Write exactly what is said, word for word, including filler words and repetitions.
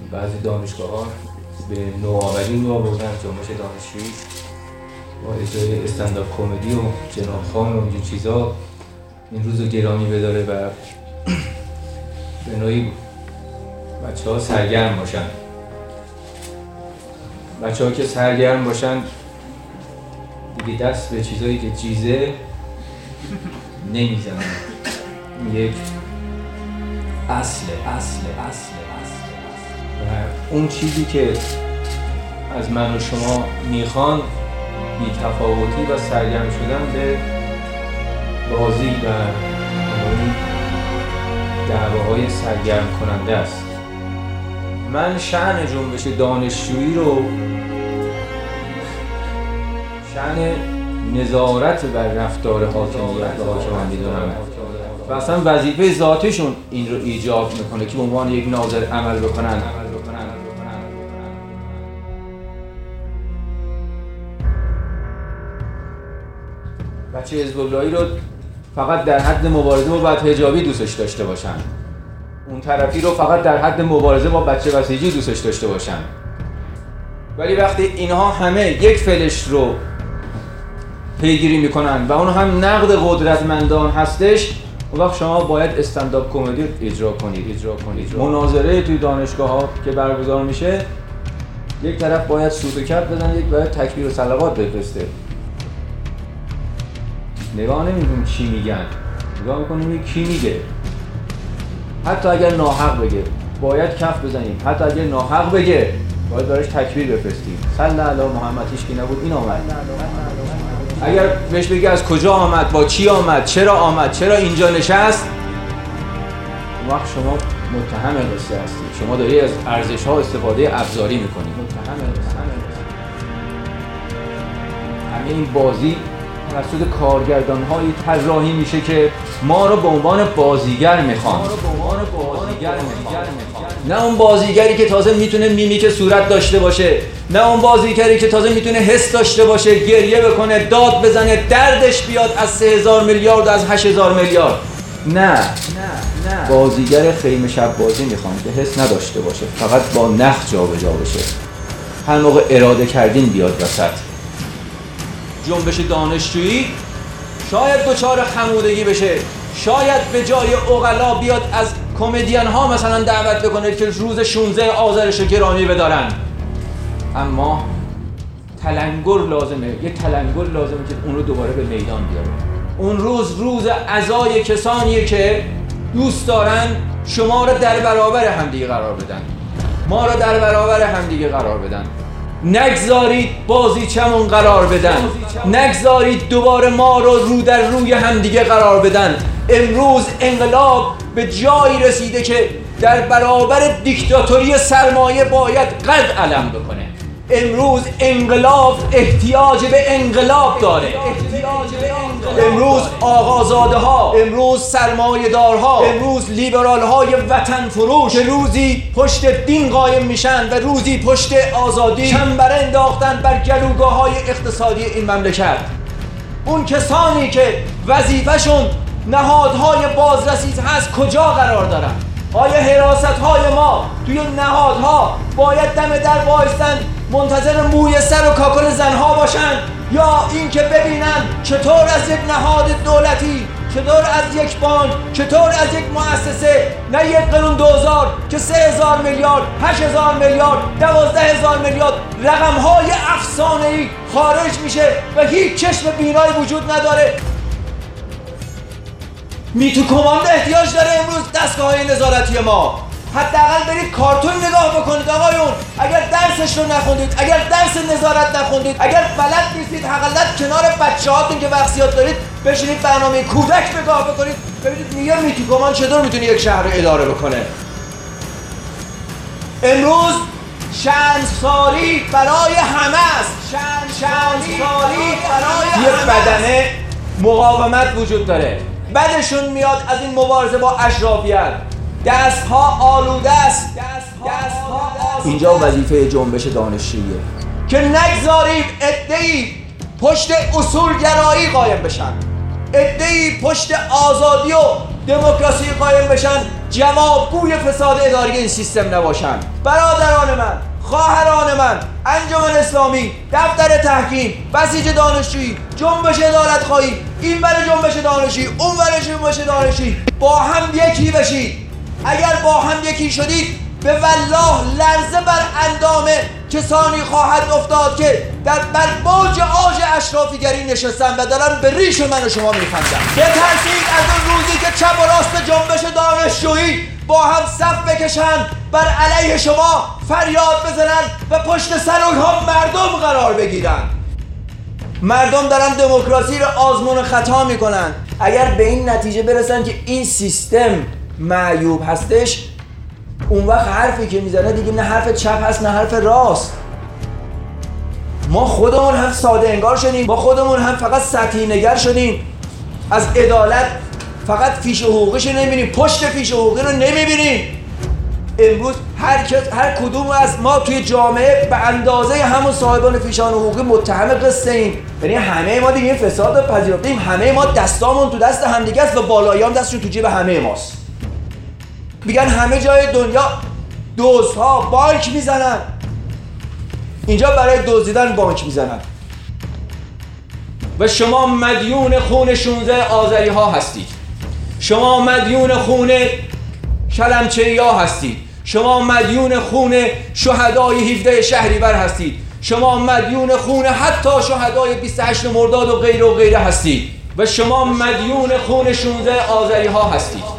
بعضی دانشگاه‌ها به نوآوری رو آوردن، جنبش دانشجویی با اجرای استندآپ کمدی و جناب خان و اینجور چیزا این روز رو گرامی بداره و به نوعی بچه‌ها سرگرم باشن. بچه‌ها که سرگرم باشن دیگه دست به چیزایی که چیزه نمیزنن. یک اصله اصله اصله اصله و اون چیزی که از من و شما میخوان بی تفاوتی و سرگرم شدن به بازی و دعواهای سرگرم کننده است. من شأن جنبش دانشجویی رو شأن نظارت بر رفتار حاکمیت و حاکمان میدونم و اصلا وظیفه ذاتشون این رو ایجاب میکنه که به عنوان یک ناظر عمل بکنن. بچه حزب اللهی رو فقط در حد مبارزه با بد حجابی دوستش داشته باشن، اون طرفی رو فقط در حد مبارزه با بچه بسیجی دوستش داشته باشن، ولی وقتی اینها همه یک فلش رو پیگیری میکنن و اون هم نقد قدرتمندان هستش، اون وقت شما باید استندآپ کمدی اجرا کنید اجرا کنید مناظره توی دانشگاه ها که برگزار میشه یک طرف باید سوت و کف بزنه، یک باید تکبیر و صلوات بفرسته. نگاه نمی‌کنیم چی میگن، نگاه میکنیم کی میگه. حتی اگر ناحق بگه باید کف بزنیم، حتی اگر ناحق بگه باید براش تکبیر بفرستیم. صلی علی محمد هیچ کی نبود این آمد. اگر بهش بگه از کجا آمد، با چی آمد، چرا آمد، چرا اینجا نشست، اون وقت شما متهم قصه هستید. شما داری از ارزش‌ها استفاده ابزاری میکنید. متهم قصه. همین این بازی توسط کارگردان‌هایی طراحی میشه که ما رو به عنوان بازیگر میخوان. نه اون بازیگری که تازه میتونه میمیک صورت داشته باشه، نه اون بازیگری که تازه میتونه حس داشته باشه، گریه بکنه، داد بزنه، دردش بیاد از سه هزار میلیارد، از هشت هزار میلیارد. نه نه نه بازیگر خیمه شب بازی میخوان که حس نداشته باشه، فقط با نخ جابجا بشه. هر موقع اراده کردین بیاد وسط. جنبش دانشجویی شاید دچار خمودگی بشه، شاید به جای عقلا بیاد از کمدین ها مثلا دعوت بکنه که روز شانزده آذرش گرامی بدارن، اما تلنگر لازمه، یه تلنگر لازمه که اون رو دوباره به میدان بیاره. اون روز روز عزای کسانیه که دوست دارن شما رو در برابر همدیگه قرار بدن، ما رو در برابر همدیگه قرار بدن. نگذارید بازیچمون قرار بدن، نگذارید دوباره ما رو رو در روی همدیگه قرار بدن. امروز انقلاب به جایی رسیده که در برابر دیکتاتوری سرمایه باید قد علم بکنه. امروز انقلاب احتیاج به انقلاب داره. امروز آقازاده ها، امروز سرمایه دارها، امروز لیبرال های وطن فروش که روزی پشت دین قایم میشن و روزی پشت آزادی چنبر انداختن بر گلوگاه های اقتصادی این مملکت. اون کسانی که وظیفه‌شون نهادهای بازرسی هست کجا قرار دارن؟ آیا حراست های ما توی نهادها باید دم در وایستن منتظر موی سر و کاکل زنها باشن، یا اینکه ببینن چطور از یک نهاد دولتی، چطور از یک بانک، چطور از یک مؤسسه، نه یک قانون دوزار که سه هزار میلیارد، هشت هزار میلیارد، دوازده هزار میلیارد رقم‌های افسانه‌ای خارج میشه و هیچ چشم بینایی وجود نداره. میتو کماند احتیاج داره امروز دستگاه‌های نظارتی ما. حداقل برید کارتون نگاه بکنید آقایون. اگر درسش رو نخوندید، اگر درس نظارت نخوندید، اگر بلد نیستید حداقل کنار بچه‌هاتون که وقتیات دارید بشینید برنامه کودک نگاه بکنید، ببینید میگه میتو کماند چطور میتونه یک شهر رو اداره بکنه. امروز شرمساری برای همه است. شرمساری برای یه بدنه مقاومت وجود داره. بعدشون میاد از این مبارزه با اشرافیت. دستها آلوده است. دستها اینجا وظیفه جنبش دانشجوییه که نگذاریم عده‌ای پشت اصولگرایی قایم بشن، عده‌ای پشت آزادی و دموکراسی قایم بشن جوابگوی فساد اداری این سیستم نباشند. برادران من، خواهران من، انجمن اسلامی، دفتر تحکیم، بسیج دانشجویی، جنبش عدالت خواهی، این ور جنبش دانشجویی، اون ور جنبش دانشجویی، با هم یکی بشید. اگر با هم یکی شدید به والله لرزه بر اندام کسانی خواهد افتاد که در بر موج آج اشرافیگری نشستن و دارن به ریش من و شما میخندن. بترسید از اون روزی که چپ و راست جنبش دانشجویی با هم صف بکشن، بر علیه شما فریاد بزنن و پشت سر اونها مردم قرار بگیرن. مردم دارن دموکراسی رو آزمون خطا میکنن. اگر به این نتیجه برسن که این سیستم معیوب هستش، اون وقت حرفی که میزنه دیگه نه حرف چپ هست نه حرف راست. ما خودمون هم ساده انگار شدیم، ما خودمون هم فقط سطحی نگر شدیم. از عدالت فقط فیش حقوقیش نمیبینیم، پشت فیش حقوقی رو نمیبینیم. امروز هر کس هر کدوم از ما توی جامعه به اندازه همون صاحبان فیشان حقوقی متهم قصه ایم. یعنی همه ما دیگه این فساد رو پذیرفتیم، همه ما دستامون تو دست همدیگه است و بالاییام دستشون تو جیب همه ماست. میگن همه جای دنیا دزدها بانک میزنن، اینجا برای دزدیدن بانک میزنن. و شما مدیون خون شانزده آذری ها هستید، شما مدیون خون شلمچه‌ای ها هستید، شما مدیون خون شهدای هفده شهریور هستید، شما مدیون خون حتی شهدای بیست و هشت مرداد و غیره و غیره هستید و شما مدیون خون شانزده آذری ها هستید.